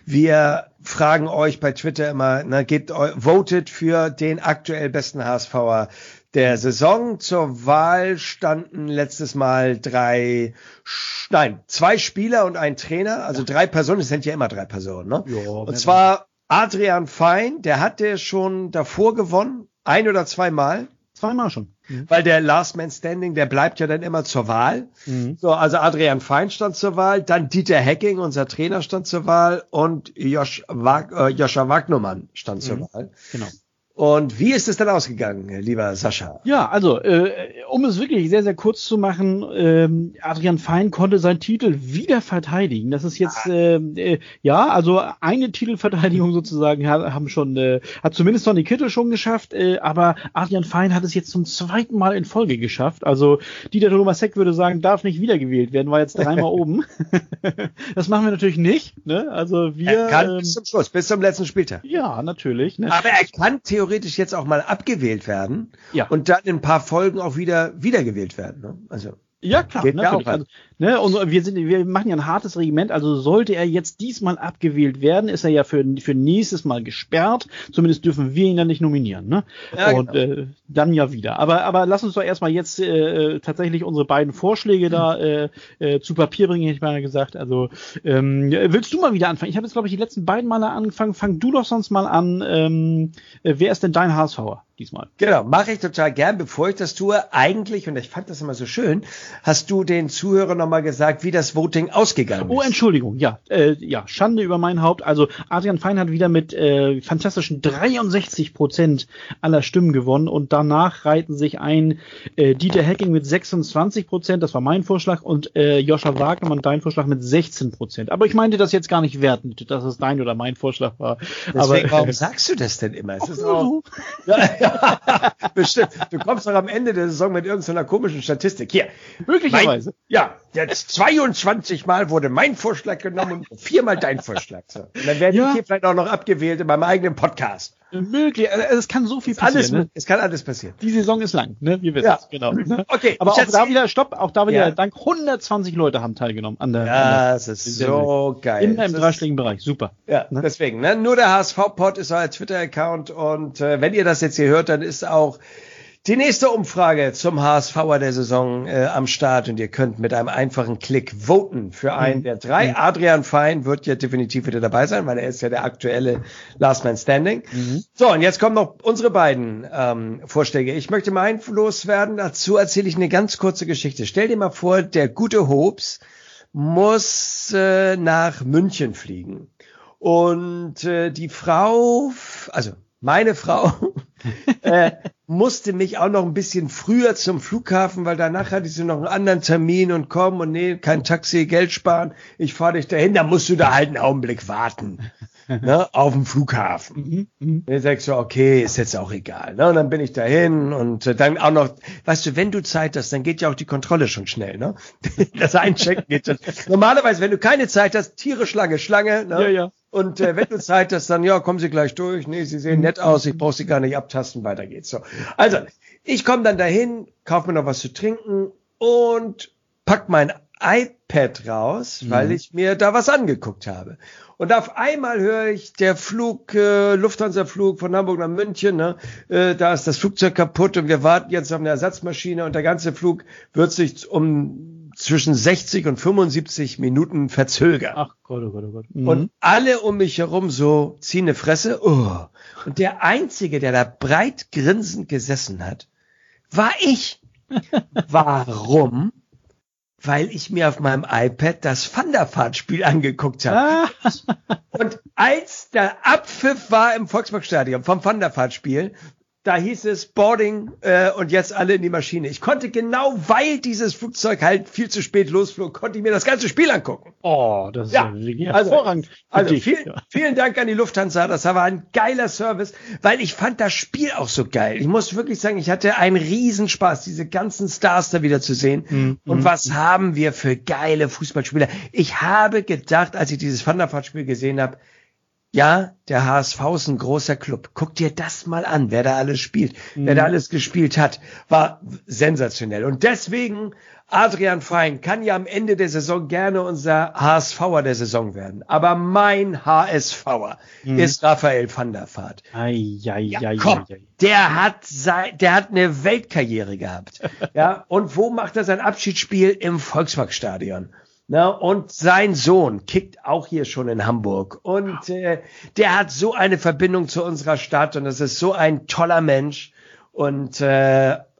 wir fragen euch bei Twitter immer, ne, gebt eu- votet für den aktuell besten H S V-er der Saison. Zur Wahl standen letztes Mal drei, nein, zwei Spieler und ein Trainer, also drei Personen, es sind ja immer drei Personen, ne? Ja, und zwar Adrian Fein, der hatte schon davor gewonnen, ein oder zweimal. Zweimal schon. Mhm. Weil der Last Man Standing, der bleibt ja dann immer zur Wahl. Mhm. So, also Adrian Fein stand zur Wahl, dann Dieter Hecking, unser Trainer, stand zur Wahl und Josh Wag, äh, Joscha Wagnumann stand zur mhm. Wahl. Genau. Und wie ist es dann ausgegangen, lieber Sascha? Ja, also, äh, um es wirklich sehr, sehr kurz zu machen, ähm, Adrian Fein konnte seinen Titel wieder verteidigen. Das ist jetzt, äh, äh, ja, also eine Titelverteidigung sozusagen haben schon, äh, hat zumindest Sonny Kittel schon geschafft, äh, aber Adrian Fein hat es jetzt zum zweiten Mal in Folge geschafft. Also Dieter Thomas-Heck würde sagen, darf nicht wiedergewählt werden, war jetzt dreimal oben. Das machen wir natürlich nicht, ne? Also wir... Er kann ähm, bis zum Schluss, bis zum letzten Spieltag. Ja, natürlich. Ne? Aber er kann theoretisch theoretisch jetzt auch mal abgewählt werden ja. und dann in ein paar Folgen auch wieder wiedergewählt werden. Ne? Also ja, klar, geht natürlich. Auch also, ne, und wir sind, wir machen ja ein hartes Regiment, also sollte er jetzt diesmal abgewählt werden, ist er ja für, für nächstes Mal gesperrt. Zumindest dürfen wir ihn dann nicht nominieren, ne? Ja, und genau. äh, dann ja wieder. Aber, aber lass uns doch erstmal jetzt äh, tatsächlich unsere beiden Vorschläge da äh, äh, zu Papier bringen, hätte ich mal gesagt. Also ähm, willst du mal wieder anfangen? Ich habe jetzt, glaube ich, die letzten beiden Male angefangen. Fang du doch sonst mal an. Ähm, äh, wer ist denn dein HSVer diesmal? Genau, mache ich total gern. Bevor ich das tue, eigentlich, und ich fand das immer so schön, hast du den Zuhörern nochmal gesagt, wie das Voting ausgegangen ist. Oh, Entschuldigung, ja, äh, ja, Schande über mein Haupt. Also Adrian Fein hat wieder mit äh, fantastischen dreiundsechzig Prozent aller Stimmen gewonnen und danach reihten sich ein äh, Dieter Hecking mit sechsundzwanzig Prozent, das war mein Vorschlag, und äh, Joscha Wagnermann, dein Vorschlag, mit sechzehn Prozent. Aber ich meinte das jetzt gar nicht wertend, dass es dein oder mein Vorschlag war. Deswegen, aber, warum sagst du das denn immer? Es ist auch, ja, ja, bestimmt. Du kommst doch am Ende der Saison mit irgendeiner komischen Statistik. Hier, möglicherweise. Mein, ja, jetzt zweiundzwanzig Mal wurde mein Vorschlag genommen und viermal dein Vorschlag. So. Und dann werde ja. ich hier vielleicht auch noch abgewählt in meinem eigenen Podcast. Möglich, also es kann so viel passieren. Alles, ne? Es kann alles passieren. Die Saison ist lang, ne? Wir wissen ja. es, genau. Ne? Okay, aber auch da wieder, stopp, auch da wieder, ja. dank hundertzwanzig Leute haben teilgenommen an der. Ja, an der, das ist so geil. In einem dreistelligen Bereich, super. Ja, ne? Deswegen, ne? Nur der H S V-Pod ist euer Twitter-Account und äh, wenn ihr das jetzt hier hört, dann ist auch die nächste Umfrage zum H S V'er der Saison äh, am Start und ihr könnt mit einem einfachen Klick voten für einen der drei. Mhm. Adrian Fein wird ja definitiv wieder dabei sein, weil er ist ja der aktuelle Last Man Standing. Mhm. So, und jetzt kommen noch unsere beiden ähm, Vorschläge. Ich möchte mal einen loswerden, dazu erzähle ich eine ganz kurze Geschichte. Stell dir mal vor, der gute Hobbs muss äh, nach München fliegen und äh, die Frau, also meine Frau, äh, musste mich auch noch ein bisschen früher zum Flughafen, weil danach hatte sie noch einen anderen Termin und komm und nee, kein Taxi, Geld sparen, ich fahre dich dahin, da musst du da halt einen Augenblick warten, ne, auf dem Flughafen. Mhm. Dann sagst du, okay, ist jetzt auch egal, ne, und dann bin ich dahin und äh, dann auch noch, weißt du, wenn du Zeit hast, dann geht ja auch die Kontrolle schon schnell, ne, das Einchecken geht schon. Normalerweise, wenn du keine Zeit hast, Tiere, Schlange, Schlange, ne, ja, ja. Und äh, wenn du Zeit hast, dann, ja, kommen Sie gleich durch. Nee, Sie sehen nett aus, ich brauche Sie gar nicht abtasten, weiter geht's. So. Also, ich komme dann dahin, kaufe mir noch was zu trinken und pack mein iPad raus, mhm. weil ich mir da was angeguckt habe. Und auf einmal höre ich, der Flug, äh, Lufthansa-Flug von Hamburg nach München, ne, äh, da ist das Flugzeug kaputt und wir warten jetzt auf eine Ersatzmaschine und der ganze Flug wird sich um zwischen sechzig und fünfundsiebzig Minuten verzögern. Ach Gott, oh Gott, oh Gott. Mhm. Und alle um mich herum so ziehen eine Fresse. Oh. Und der Einzige, der da breit grinsend gesessen hat, war ich. Warum? Weil ich mir auf meinem iPad das Van der Vaart-Spiel angeguckt habe. Ah. Und als der Abpfiff war im Volksparkstadion vom Van der Vaart-Spiel, da hieß es Boarding äh, und jetzt alle in die Maschine. Ich konnte genau, weil dieses Flugzeug halt viel zu spät losflog, konnte ich mir das ganze Spiel angucken. Oh, das ist ja, ja hervorragend. Also, also viel, ja. vielen Dank an die Lufthansa, das war ein geiler Service, weil ich fand das Spiel auch so geil. Ich muss wirklich sagen, ich hatte einen Riesenspaß, diese ganzen Stars da wieder zu sehen. Mhm. Und was mhm. haben wir für geile Fußballspieler. Ich habe gedacht, als ich dieses Van der Vaart-Spiel gesehen habe, ja, der H S V ist ein großer Club. Guck dir das mal an, wer da alles spielt, mhm. wer da alles gespielt hat, war sensationell. Und deswegen, Adrian Fein kann ja am Ende der Saison gerne unser H S V'er der Saison werden. Aber mein H S V'er mhm. ist Raphael van der Vaart. Ei, ei, ja, ei, komm, ei, ei. Der hat sei, der hat eine Weltkarriere gehabt. Ja, und wo macht er sein Abschiedsspiel? Im Volksparkstadion. Na, und sein Sohn kickt auch hier schon in Hamburg. Und äh, der hat so eine Verbindung zu unserer Stadt und das ist so ein toller Mensch. Und äh,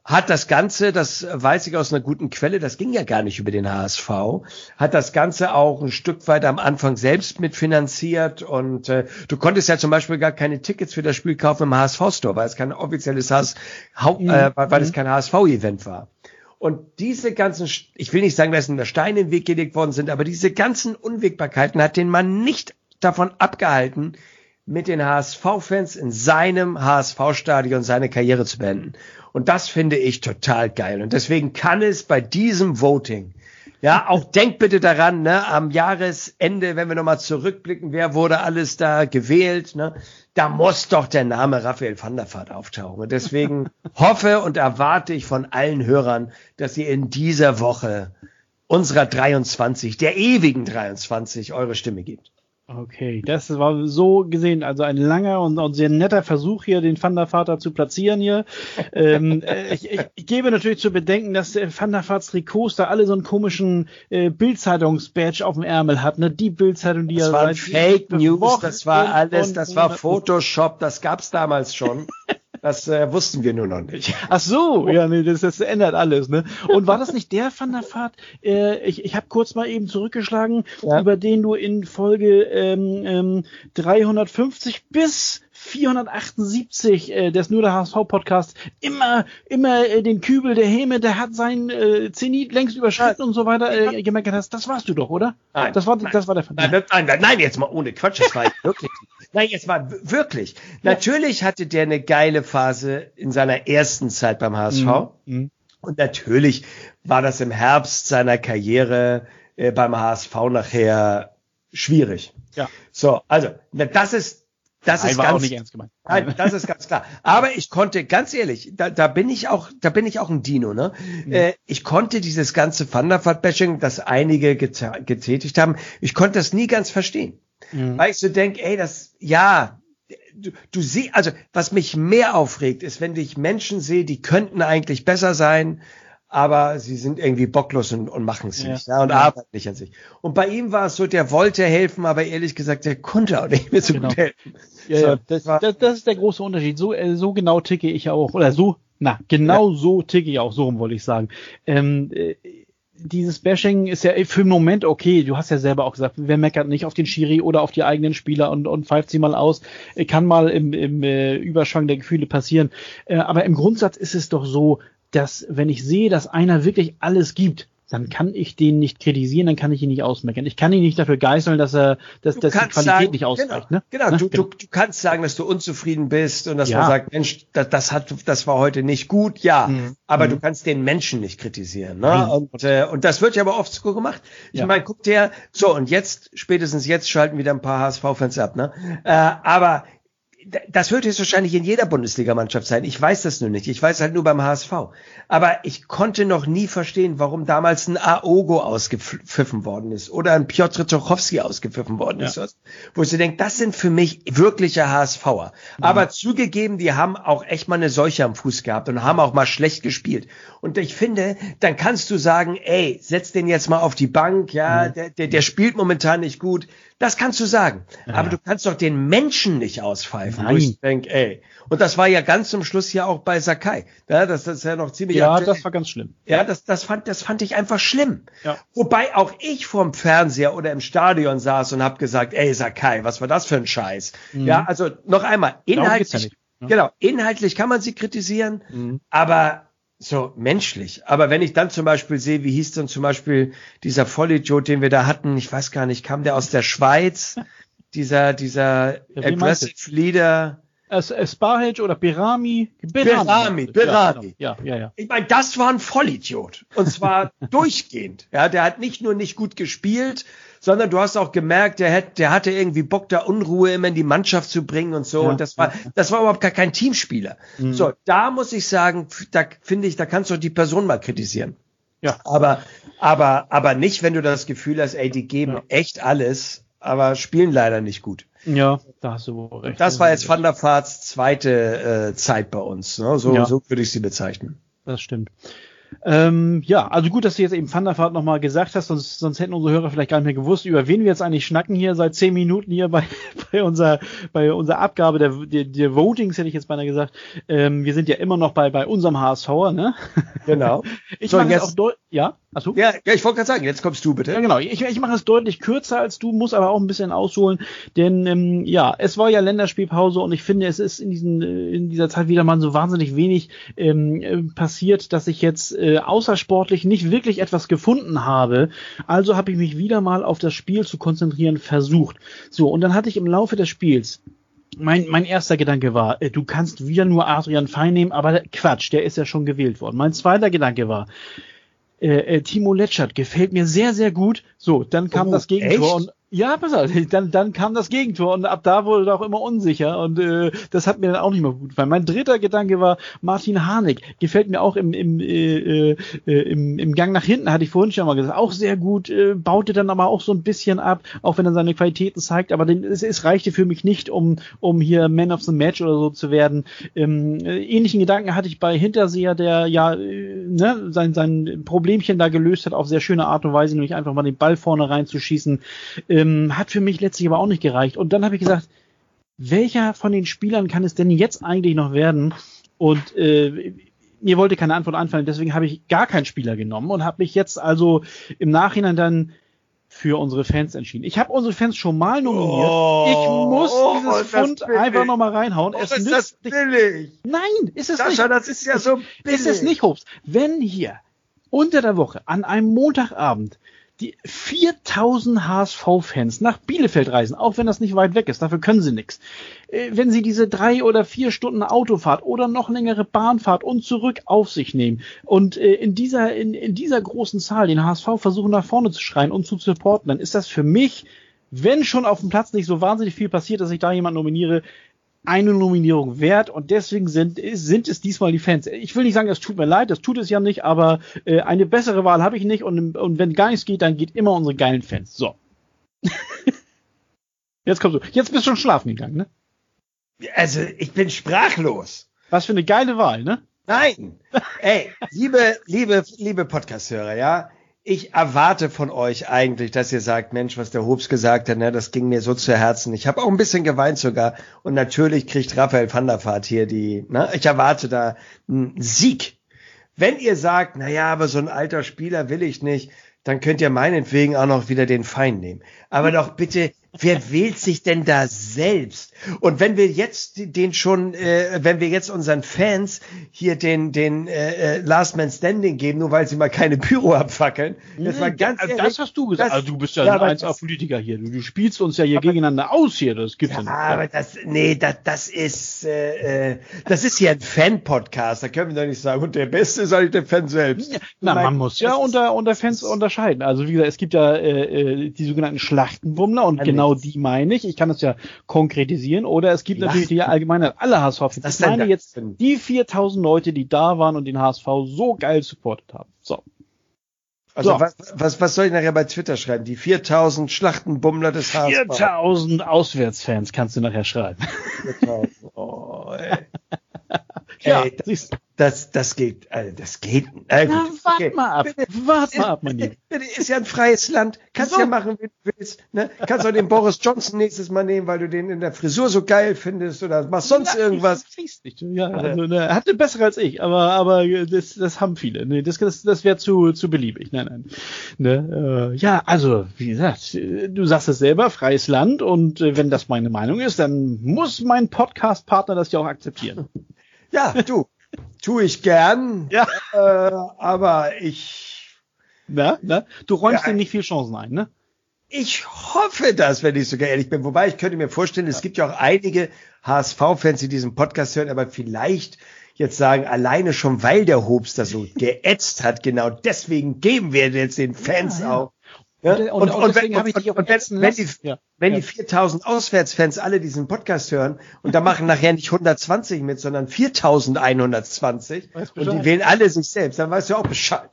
hat das Ganze, das weiß ich aus einer guten Quelle, das ging ja gar nicht über den H S V, hat das Ganze auch ein Stück weit am Anfang selbst mitfinanziert und äh, du konntest ja zum Beispiel gar keine Tickets für das Spiel kaufen im H S V-Store, weil es kein offizielles H S V, mhm. äh, weil es kein H S V-Event war. Und diese ganzen, ich will nicht sagen, dass da Steine in den Weg gelegt worden sind, aber diese ganzen Unwägbarkeiten hat den Mann nicht davon abgehalten, mit den H S V-Fans in seinem H S V-Stadion seine Karriere zu beenden. Und das finde ich total geil. Und deswegen kann es bei diesem Voting, ja, auch denkt bitte daran, ne, am Jahresende, wenn wir nochmal zurückblicken, wer wurde alles da gewählt, ne, da muss doch der Name Raphael van der Vaart auftauchen. Und deswegen hoffe und erwarte ich von allen Hörern, dass ihr in dieser Woche unserer dreiundzwanzig, der ewigen dreiundzwanzig, eure Stimme gebt. Okay, das war so gesehen, also ein langer und, und sehr netter Versuch hier, den Van der Vaart zu platzieren hier. ähm, ich, ich, ich gebe natürlich zu bedenken, dass äh, Van der Vaarts Trikots da alle so einen komischen äh, Bild-Zeitungs-Badge auf dem Ärmel hat, ne? Die Bild-Zeitung, die das ja war Fake News, das war alles, das war Photoshop, das gab's damals schon. Das äh, wussten wir nur noch nicht. Ach so, ja, nee, das, das ändert alles, ne? Und war das nicht der Van der Vaart? Äh, ich ich habe kurz mal eben zurückgeschlagen, ja. über den du in Folge ähm, ähm, dreihundertfünfzig bis vierhundertachtundsiebzig äh, des Nur der H S V-Podcasts immer immer äh, den Kübel der Häme, der hat sein äh, Zenit längst überschritten ja. und so weiter äh, gemerkt hast. Das warst du doch, oder? Nein, das war nein, das war der Van der Vaart. Nein, nein, nein, jetzt mal ohne Quatsch, das war wirklich. Nein, jetzt mal wirklich. Ja. Natürlich hatte der eine geile Phase in seiner ersten Zeit beim H S V. Mhm. Und natürlich war das im Herbst seiner Karriere äh, beim H S V nachher schwierig. Ja. So, also, das ist Das Nein, ist war ganz, auch nicht ernst gemeint. Nein, das ist ganz klar. Aber ich konnte, ganz ehrlich, da, da bin ich auch, da bin ich auch ein Dino, ne? Mhm. Äh, ich konnte dieses ganze Van der Vaart-Bashing, das einige geta- getätigt haben, ich konnte das nie ganz verstehen. Mhm. Weil ich so denke, ey, das, ja, du, du siehst, also, was mich mehr aufregt, ist, wenn ich Menschen sehe, die könnten eigentlich besser sein, aber sie sind irgendwie bocklos und, und machen es nicht, ja, ja, und ja. arbeiten nicht an sich. Und bei ihm war es so, der wollte helfen, aber ehrlich gesagt, der konnte auch nicht mehr so genau. gut helfen. Ja, so, ja. Das, das, das ist der große Unterschied. So, äh, so genau ticke ich auch, oder so, na, genau ja. so ticke ich auch, so rum wollte ich sagen. Ähm, äh, dieses Bashing ist ja für den Moment okay. Du hast ja selber auch gesagt, wer meckert nicht auf den Schiri oder auf die eigenen Spieler und, und pfeift sie mal aus. Kann mal im, im äh, Überschwang der Gefühle passieren. Äh, aber im Grundsatz ist es doch so, dass wenn ich sehe, dass einer wirklich alles gibt, dann kann ich den nicht kritisieren, dann kann ich ihn nicht ausmeckern. Ich kann ihn nicht dafür geißeln, dass er, dass, dass die Qualität sagen, nicht ausreicht. Genau, ne? genau. Na, Du, genau. Du, du kannst sagen, dass du unzufrieden bist und dass ja. man sagt, Mensch, das, das hat, das war heute nicht gut, ja. Mhm. Aber mhm. du kannst den Menschen nicht kritisieren, ne? Und äh, und das wird ja aber oft so gemacht. Ich ja. meine, guck dir, so und jetzt spätestens jetzt schalten wieder ein paar H S V-Fans ab, ne? Äh, aber das wird jetzt wahrscheinlich in jeder Bundesligamannschaft sein. Ich weiß das nur nicht. Ich weiß halt nur beim H S V. Aber ich konnte noch nie verstehen, warum damals ein Aogo ausgepfiffen worden ist oder ein Piotr Tuchowski ausgepfiffen worden ja. ist. Wo ich so denke, das sind für mich wirkliche H S Ver. Mhm. Aber zugegeben, die haben auch echt mal eine Seuche am Fuß gehabt und haben auch mal schlecht gespielt. Und ich finde, dann kannst du sagen, ey, setz den jetzt mal auf die Bank. Ja, mhm. der, der, der spielt momentan nicht gut. Das kannst du sagen. Ja. Aber du kannst doch den Menschen nicht auspfeifen. Nein. Wo ich denke, ey. Und das war ja ganz zum Schluss ja auch bei Sakai. Ja, das, das ist ja noch ziemlich Ja, aktuell. Das war ganz schlimm. Ja, das, das fand, das fand ich einfach schlimm. Ja. Wobei auch ich vorm Fernseher oder im Stadion saß und habe gesagt, ey, Sakai, was war das für ein Scheiß? Mhm. Ja, also noch einmal, inhaltlich, ja nicht, ne? Genau, inhaltlich kann man sie kritisieren, mhm. aber so menschlich. Aber wenn ich dann zum Beispiel sehe, wie hieß denn zum Beispiel dieser Vollidiot, den wir da hatten, ich weiß gar nicht, kam der aus der Schweiz, dieser, dieser ja, Aggressive Leader. Sparhage oder Berami? Berami, Berami. Ja, ja, ja. Ich meine, das war ein Vollidiot. Und zwar durchgehend. Ja, der hat nicht nur nicht gut gespielt, sondern du hast auch gemerkt, der, hat, der hatte irgendwie Bock, da Unruhe immer in die Mannschaft zu bringen und so. Ja, und das war, das war überhaupt gar kein Teamspieler. Mhm. So, da muss ich sagen, da finde ich, da kannst du die Person mal kritisieren. Ja. Aber, aber, aber nicht, wenn du das Gefühl hast, ey, die geben ja. echt alles, aber spielen leider nicht gut. Ja, da hast du wohl recht. Das war jetzt Van der Vaarts zweite äh, Zeit bei uns. Ne? So, ja. so würde ich sie bezeichnen. Das stimmt. Ähm, ja, also gut, dass du jetzt eben Van der Vaart nochmal gesagt hast, sonst, sonst hätten unsere Hörer vielleicht gar nicht mehr gewusst, über wen wir jetzt eigentlich schnacken hier seit zehn Minuten hier bei, bei unserer, bei unserer Abgabe der, der, der Votings, hätte ich jetzt beinahe gesagt. Ähm, wir sind ja immer noch bei, bei unserem HSVer, ne? Genau. Ich So, mache jetzt es auch deutlich, ja? Achso? Ja, ja, ich wollte gerade sagen, jetzt kommst du bitte. Ja, genau. Ich, ich mache es deutlich kürzer als du, muss aber auch ein bisschen ausholen, denn ähm, ja, es war ja Länderspielpause und ich finde, es ist in diesen äh, in dieser Zeit wieder mal so wahnsinnig wenig ähm, äh, passiert, dass ich jetzt äh, außersportlich nicht wirklich etwas gefunden habe. Also habe ich mich wieder mal auf das Spiel zu konzentrieren versucht. So, und dann hatte ich im Laufe des Spiels Mein, mein erster Gedanke war, äh, du kannst wieder nur Adrian Fein nehmen, aber Quatsch, der ist ja schon gewählt worden. Mein zweiter Gedanke war, Äh, äh, Timo Letschert gefällt mir sehr, sehr gut. So, dann kam Oh, das Gegentor echt? und ja, pass auf, dann, dann kam das Gegentor und ab da wurde er auch immer unsicher und äh, das hat mir dann auch nicht mehr gut gefallen. Mein dritter Gedanke war Martin Harnik, gefällt mir auch im im, äh, äh, im im Gang nach hinten, hatte ich vorhin schon mal gesagt, auch sehr gut, äh, baute dann aber auch so ein bisschen ab, auch wenn er seine Qualitäten zeigt, aber den, es, es reichte für mich nicht, um um hier Man of the Match oder so zu werden. Ähm, äh, ähnlichen Gedanken hatte ich bei Hinterseher, der ja äh, ne, sein sein Problemchen da gelöst hat auf sehr schöne Art und Weise, nämlich einfach mal den Ball vorne reinzuschießen. Ähm, hat für mich letztlich aber auch nicht gereicht. Und dann habe ich gesagt, welcher von den Spielern kann es denn jetzt eigentlich noch werden? Und äh, mir wollte keine Antwort einfallen, deswegen habe ich gar keinen Spieler genommen und habe mich jetzt also im Nachhinein dann für unsere Fans entschieden. Ich habe unsere Fans schon mal nominiert. Oh, ich muss oh, dieses Pfund einfach nochmal reinhauen. Oh, Es ist nützt das billig? nicht. Nein, ist es Sascha, nicht. das ist ja so billig. Ist es nicht, Hobbs. Wenn hier unter der Woche an einem Montagabend die viertausend H S V-Fans nach Bielefeld reisen, auch wenn das nicht weit weg ist, dafür können sie nichts. Äh, wenn sie diese drei oder vier Stunden Autofahrt oder noch längere Bahnfahrt und zurück auf sich nehmen und äh, in dieser in, in dieser großen Zahl den H S V versuchen nach vorne zu schreien und zu supporten, dann ist das für mich, wenn schon auf dem Platz nicht so wahnsinnig viel passiert, dass ich da jemanden nominiere, eine Nominierung wert und deswegen sind, sind es diesmal die Fans. Ich will nicht sagen, es tut mir leid, das tut es ja nicht, aber äh, eine bessere Wahl habe ich nicht und, und wenn gar nichts geht, dann geht immer unsere geilen Fans. So. Jetzt kommst du. Jetzt bist du schon schlafen gegangen, ne? Also, ich bin sprachlos. Was für eine geile Wahl, ne? Nein. Ey, liebe, liebe, liebe Podcast-Hörer, ja. Ich erwarte von euch eigentlich, dass ihr sagt, Mensch, was der Hobbs gesagt hat, ne, das ging mir so zu Herzen. Ich habe auch ein bisschen geweint sogar. Und natürlich kriegt Raphael van der Vaart hier die, ne, ich erwarte da einen Sieg. Wenn ihr sagt, na ja, aber so ein alter Spieler will ich nicht, dann könnt ihr meinetwegen auch noch wieder den Fein nehmen. Aber doch bitte, wer wählt sich denn da selbst? Und wenn wir jetzt den schon, äh, wenn wir jetzt unseren Fans hier den den äh, Last Man Standing geben, nur weil sie mal keine Büro abfackeln, das war ganz das ehrlich, hast du gesagt. das, Also du bist ja, ja ein eins A-Politiker hier. Du, du spielst uns ja hier aber, gegeneinander aus hier. Das gibt's ja, ja nicht. aber das, nee, das, das ist, äh, äh, das ist hier ein Fan-Podcast. Da können wir doch nicht sagen, und der Beste ist eigentlich der Fan selbst. Ja, na, mein, man muss ja unter, unter Fans unterscheiden. Also wie gesagt, es gibt ja äh, die sogenannten Schlachtenbummler und ja, genau nichts. die meine ich. Ich kann das ja konkretisieren. Oder es gibt natürlich die allgemeine alle H S V-Fans. Ich meine jetzt die viertausend Leute, die da waren und den H S V so geil supportet haben. So. Also so. was, was, was soll ich nachher bei Twitter schreiben? Die viertausend Schlachtenbummler des H S V. viertausend Auswärtsfans kannst du nachher schreiben. viertausend. Oh, ey. Ja, ey, das, das, das geht, also das geht. Äh, Na, gut, wart okay. mal ab. Bitte, Wart mal ab, mein bitte, Lieber. bitte, ist ja ein freies Land. Kannst So. ja machen, wie du willst. Ne? Kannst auch den Boris Johnson nächstes Mal nehmen, weil du den in der Frisur so geil findest oder machst sonst Na, irgendwas. Ich weiß nicht. Ja, also, ne, hat eine bessere als ich, aber, aber das, das haben viele. Ne, das, das, das wäre zu, zu beliebig. Nein, nein. Ne, äh, ja, also, wie gesagt, du sagst es selber, freies Land und äh, wenn das meine Meinung ist, dann muss mein Podcast-Partner das ja auch akzeptieren. Ja, du. Tue ich gern. Ja. Äh, aber ich. Na, na? Du räumst Ja. ihm nicht viel Chancen ein, ne? Ich hoffe das, wenn ich sogar ehrlich bin. Wobei ich könnte mir vorstellen, es gibt ja auch einige H S V-Fans, die diesen Podcast hören, aber vielleicht jetzt sagen, alleine schon, weil der Hobbs das so geätzt hat, genau deswegen geben wir jetzt den Fans Ja, ja. auch. Ja? Und, und, und deswegen wenn- habe ich dich auch und wenn, ätzen wenn die, lassen. Ja. wenn Ja. die viertausend Auswärtsfans alle diesen Podcast hören und da machen nachher nicht hundertzwanzig mit, sondern viertausendeinhundertzwanzig Weiß und die Bescheid. wählen alle sich selbst, dann weißt du auch Bescheid.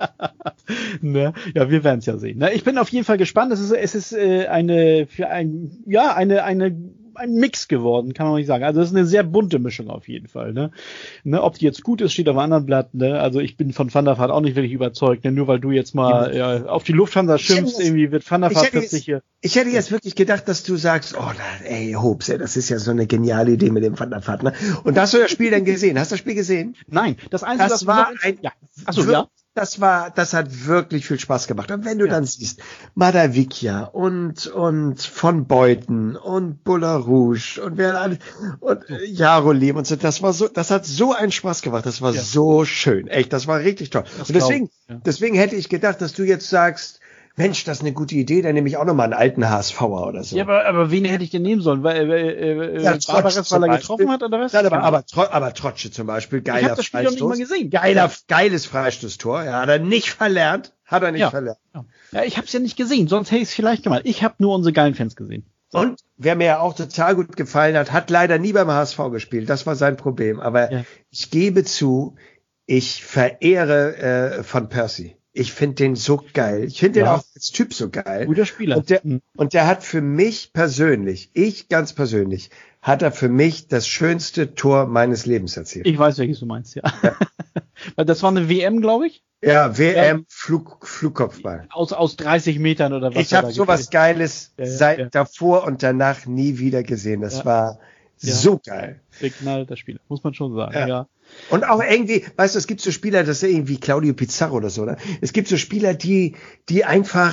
Ne? Ja, wir werden es ja sehen. Ne? Ich bin auf jeden Fall gespannt. Es ist, es ist äh, eine für ein ja eine eine ein Mix geworden, kann man nicht sagen. Also das ist eine sehr bunte Mischung auf jeden Fall. Ne? Ne, ob die jetzt gut ist, steht auf einem anderen Blatt. Ne? Also ich bin von Van der Vaart auch nicht wirklich überzeugt. Ne? Nur weil du jetzt mal ja, auf die Lufthansa schimpfst, irgendwie wird Van der Vaart plötzlich hier. Ich hätte jetzt wirklich gedacht, dass du sagst, oh, na, ey, Hobbs, ey, das ist ja so eine geniale Idee mit dem Van der Vaart. Ne? Und hast du das Spiel denn gesehen? Hast du das Spiel gesehen? Nein, das Einzige, das war ein, ja. Achso, ja. Das war, das hat wirklich viel Spaß gemacht. Und wenn du ja. dann siehst, Madavikia und, und von Beuten und Buller Rouge und wer alle, und Jarolim und so, das war so, das hat so einen Spaß gemacht. Das war ja. so schön. Echt, das war richtig toll. Das und deswegen, ja. deswegen hätte ich gedacht, dass du jetzt sagst, Mensch, das ist eine gute Idee, dann nehme ich auch nochmal einen alten H S V'er oder so. Ja, aber, aber wen hätte ich denn nehmen sollen? Weil, äh, ja, Barbares, weil er getroffen hat oder was? Nein, aber, aber, aber Trotsche zum Beispiel, geiler Freistoß. Ich habe das Spiel noch nicht mal gesehen. Geiler, geiles Freistoßtor. Ja, hat er nicht verlernt. Hat er nicht ja. verlernt. Ja, ja ich habe es ja nicht gesehen, sonst hätte ich es vielleicht gemacht. Ich habe nur unsere geilen Fans gesehen. So. Und wer mir ja auch total gut gefallen hat, hat leider nie beim H S V gespielt. Das war sein Problem. Aber ja. ich gebe zu, ich verehre äh, Van Persie. Ich finde den so geil. Ich finde ja. den auch als Typ so geil. Guter Spieler. Und der, und der hat für mich persönlich, ich ganz persönlich, hat er für mich das schönste Tor meines Lebens erzielt. Ich weiß, welches du meinst, ja. ja. Das war eine W M, glaube ich. Ja, W M, ja. Flug, Flugkopfball. Aus, aus dreißig Metern oder was. Ich habe sowas Geiles ja, ja, seit ja. davor und danach nie wieder gesehen. Das ja. war ja. so geil. Signal der Spieler, muss man schon sagen, ja. ja. Und auch irgendwie, weißt du, es gibt so Spieler, das ist irgendwie Claudio Pizarro oder so, oder? Es gibt so Spieler, die, die einfach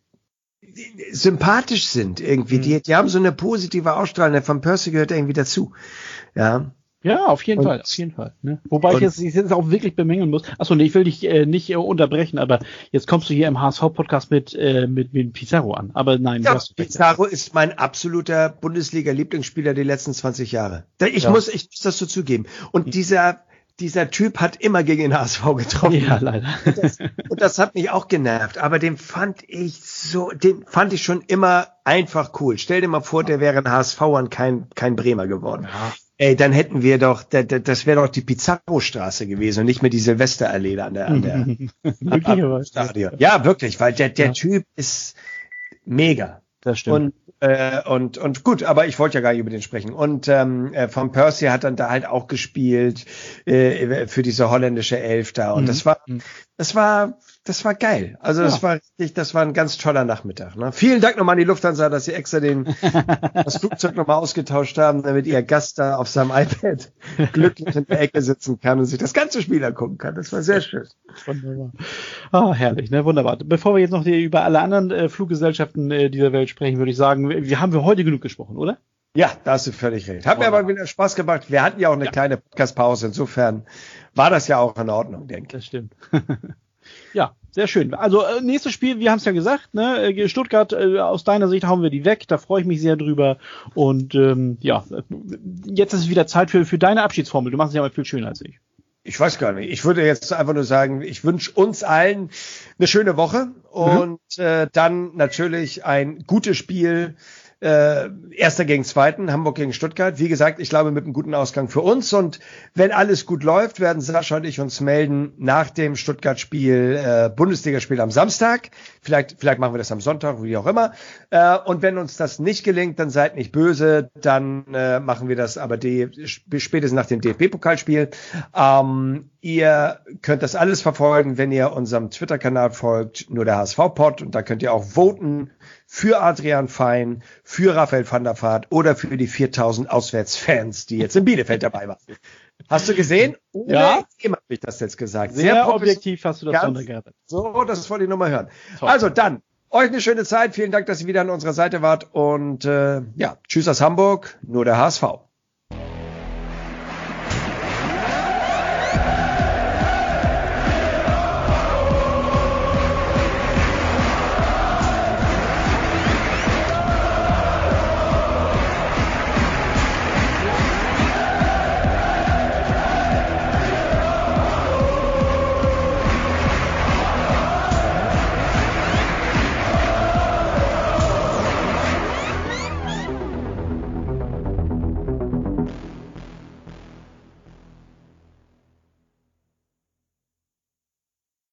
sympathisch sind irgendwie. Mhm. Die, die haben so eine positive Ausstrahlung. Der Van Persie gehört irgendwie dazu. Ja. Ja, auf jeden und, Fall, auf jeden Fall. Ne? Wobei ich jetzt, ich jetzt auch wirklich bemängeln muss. Achso, nee, ich will dich äh, nicht äh, unterbrechen, aber jetzt kommst du hier im H S V-Podcast mit, äh, mit, mit Pizarro an. Aber nein, ja, Pizarro ist mein absoluter Bundesliga-Lieblingsspieler die letzten zwanzig Jahre. Ich ja. muss, ich muss das so zugeben. Und mhm. dieser, dieser Typ hat immer gegen den H S V getroffen. Ja, leider. Und das, und das hat mich auch genervt. Aber den fand ich so, den fand ich schon immer einfach cool. Stell dir mal vor, der wäre ein H S V und kein, kein Bremer geworden. Ja. Ey, dann hätten wir doch, das wäre doch die Pizarro-Straße gewesen und nicht mehr die Silvesterallee an der, an der am Stadion. Ja, wirklich, weil der, der ja. Typ ist mega. Das stimmt. Und, äh, und, und gut, aber ich wollte ja gar nicht über den sprechen. Und ähm, Van Persie hat dann da halt auch gespielt äh, für diese holländische Elf da. Und mhm. das war, das war, das war geil. Also das ja. war richtig, das war ein ganz toller Nachmittag. Ne? Vielen Dank nochmal an die Lufthansa, dass sie extra den das Flugzeug nochmal ausgetauscht haben, damit ihr Gast da auf seinem iPad glücklich in der Ecke sitzen kann und sich das ganze Spiel angucken kann. Das war sehr schön. Wunderbar. Ah, herrlich, ne? Wunderbar. Bevor wir jetzt noch die, über alle anderen äh, Fluggesellschaften äh, dieser Welt sprechen, würde ich sagen, wir, wir haben wir heute genug gesprochen, oder? Ja, da hast du völlig recht. Hat mir aber wieder Spaß gemacht. Wir hatten ja auch eine ja. kleine Podcast-Pause. Insofern war das ja auch in Ordnung, denke ich. Das stimmt. Ja, sehr schön. Also äh, nächstes Spiel, wir haben es ja gesagt, ne, Stuttgart, äh, aus deiner Sicht hauen wir die weg, da freue ich mich sehr drüber. Und ähm, ja, jetzt ist es wieder Zeit für, für deine Abschiedsformel. Du machst es ja mal viel schöner als ich. Ich weiß gar nicht. Ich würde jetzt einfach nur sagen, ich wünsche uns allen eine schöne Woche und mhm. äh, dann natürlich ein gutes Spiel. Äh, Erster gegen Zweiten, Hamburg gegen Stuttgart. Wie gesagt, ich glaube mit einem guten Ausgang für uns. Und wenn alles gut läuft, werden Sascha und ich uns melden nach dem Stuttgart-Spiel, äh, Bundesligaspiel am Samstag. Vielleicht, vielleicht machen wir das am Sonntag, wie auch immer. Äh, und wenn uns das nicht gelingt, dann seid nicht böse. Dann äh, machen wir das aber die, spätestens nach dem D F B-Pokalspiel. Ähm, ihr könnt das alles verfolgen, wenn ihr unserem Twitter-Kanal folgt, nur der H S V-Pod. Und da könnt ihr auch voten für Adrian Fein, für Raphael van der Vaart oder für die viertausend Auswärtsfans, die jetzt in Bielefeld dabei waren. Hast du gesehen? Ja. Immer habe ich das jetzt gesagt. Sehr, Sehr objektiv hast du das sondergearbeitet. So, das wollte ich nur mal hören. Toll. Also dann, euch eine schöne Zeit. Vielen Dank, dass ihr wieder an unserer Seite wart. Und äh, ja, tschüss aus Hamburg, nur der H S V.